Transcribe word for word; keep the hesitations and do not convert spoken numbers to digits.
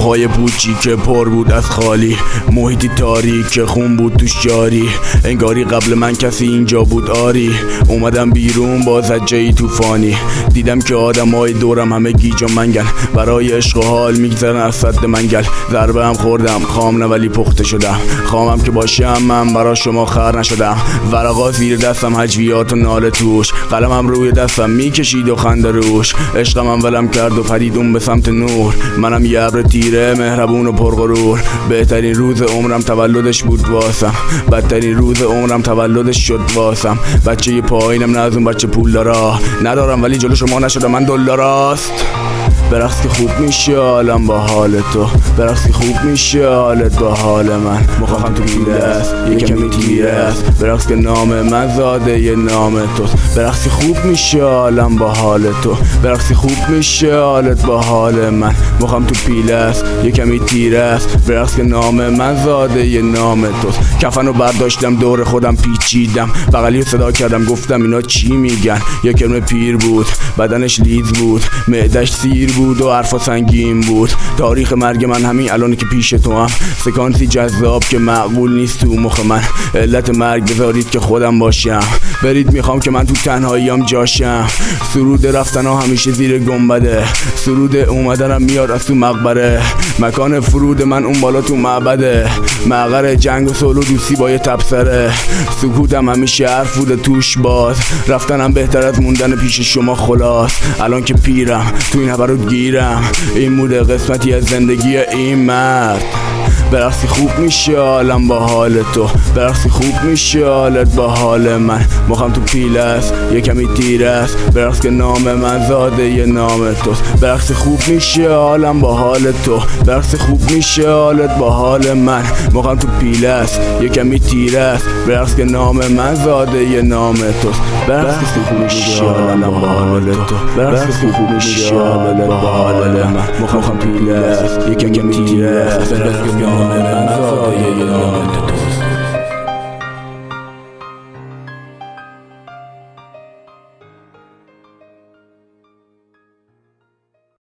اتاقهای پوچی که پر بود از خالی، محیطی تاریک که خون بود توش جاری، انگاری قبل من کسی اینجا بود آری. اومدم بیرون باز از جایی طوفانی، دیدم که آدمای دورم همه گیج و منگن، برای عشق و حال میگذرن از سد منگل. ضربه هم خوردم خام نه ولی پخته شدم، خامم که باشم من برا شما خر نشدم. ورقا زیر دستم هجویات و ناله توش، قلمم روی دستم میکشید و خنده روش. عشقم هم ولم کرد و پریدون به سمت نور، منم یه ابر تیره مهربون و پرغرور. بهترین روز عمرم تولدش بود واسم، بدترین روز عمرم تولدش شد واسم. بچه پایینم نه از اون بچه پول دارا ندارم، ولی جلو شما نشدم من دلاراست. برقص که خوب میشه حالم با حال تو، برقص که خوب میشه حالت با حال من. مخم تو پیله است یه کمی تیره است، برقص که نام من زاده یه نام توست. برقص که خوب میشه حالم با حال تو، برقص که خوب میشه حالت با حال من. مخم تو پیله است یه کمی تیره است، برقص که نام من زاده یه نام توست. کفنو برداشتم دور خودم پیچیدم، بغلیو صدا کردم گفتم اینا چی میگن. یه کرم پیر بود بدنش لیز بود، معدش سیر بود و حرفا سنگین بود. تاریخ مرگ من همین الان که پیش تو هم، سکانسی جذاب که معقول نیست تو مخ من. علت مرگ بذارید که خودم باشم، برید میخوام که من تو تنهاییام جاشم. سرود رفتن ها همیشه زیر گنبده، سرود اومدنم میاد از تو مقبره. مکان فرود من اون بالا تو معبده، مقر جنگ و صلح و دوستی با یه تبصره. سکوتم همیشه حرف بوده توش باز، رفتنم بهتر از موندن پیش شما خلاص. الان که پیرم تو این حبرو گیرم، این موده قسمتی از زندگی این مرد. برقصی خوب میشه حالم با حال تو، برقصی خوب میشه حالت با حال من. مخم تو پیله است یه کمی تیره است، برقص که نام من زاده یه نام توست. برقصی خوب میشه حالم با حال تو، برقصی خوب میشه حالت با حال من. مخم تو پیله است یه کمی تیره است، برقص که نام من زاده یه نام توست. برقصی خوب میشه حالم با حال تو، برقصی خوب میشه حالت با حال من. مخم پیله است یه کمی تیره است، برقص که نام من زاده یه نام توست.